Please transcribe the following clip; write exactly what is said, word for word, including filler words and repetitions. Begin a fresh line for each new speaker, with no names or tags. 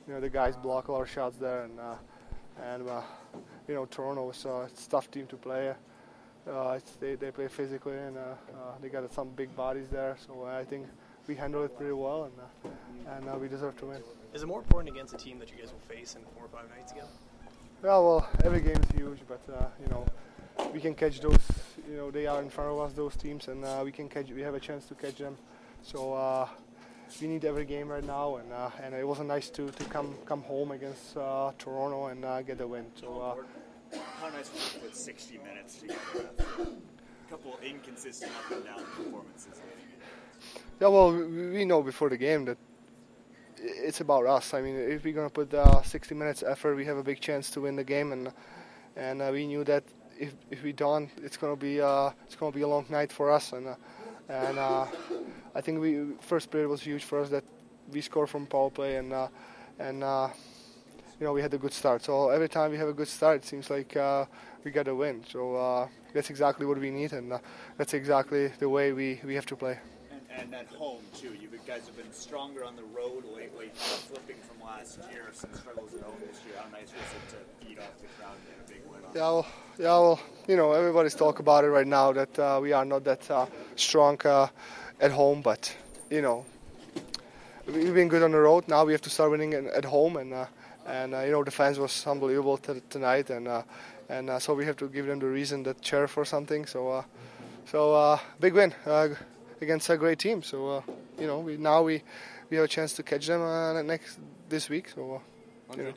you know the guys block a lot of shots there, and uh, and uh, you know Toronto was uh, it's a tough team to play. Uh, it's, they they play physically, and uh, uh, they got some big bodies there. So I think we handled it pretty well, and uh, and uh, we deserve to win.
Is it more important against a team that you guys will face in four or five nights ago?
Yeah, well, every game is huge, but uh, you know, we can catch those. You know, they are in front of us, those teams, and uh, we can catch. We have a chance to catch them. So uh, we need every game right now, and uh, and it was nice to, to come come home against uh, Toronto and uh, get the win. So. Uh,
How nice was it to put sixty minutes together? A couple of inconsistent up and down performances.
Yeah, well, we, we know before the game that it's about us. I mean, if we're gonna put uh, sixty minutes effort, we have a big chance to win the game, and and uh, we knew that if if we don't, it's gonna be uh, it's gonna be a long night for us. And uh, and uh, I think we first period was huge for us that we scored from power play, and uh, and uh, you know we had a good start. So every time we have a good start, it seems like uh, we got a win. So uh, that's exactly what we need, and uh, that's exactly the way we, we have to play.
And at home, too. You guys have been stronger on the road lately, flipping from last year, some struggles at home this year. How nice was it to feed off the crowd and get a big win?
Yeah, well, yeah, well, you know, everybody's talking about it right now that uh, we are not that uh, strong uh, at home, but, you know, we've been good on the road. Now we have to start winning at home, and, uh, and uh, you know, the fans was unbelievable t- tonight, and uh, and uh, so we have to give them the reason that cheer for something. So, uh, so uh, big win. Uh, against a great team, so uh, you know we now we we have a chance to catch them uh, next this week. So uh, you know.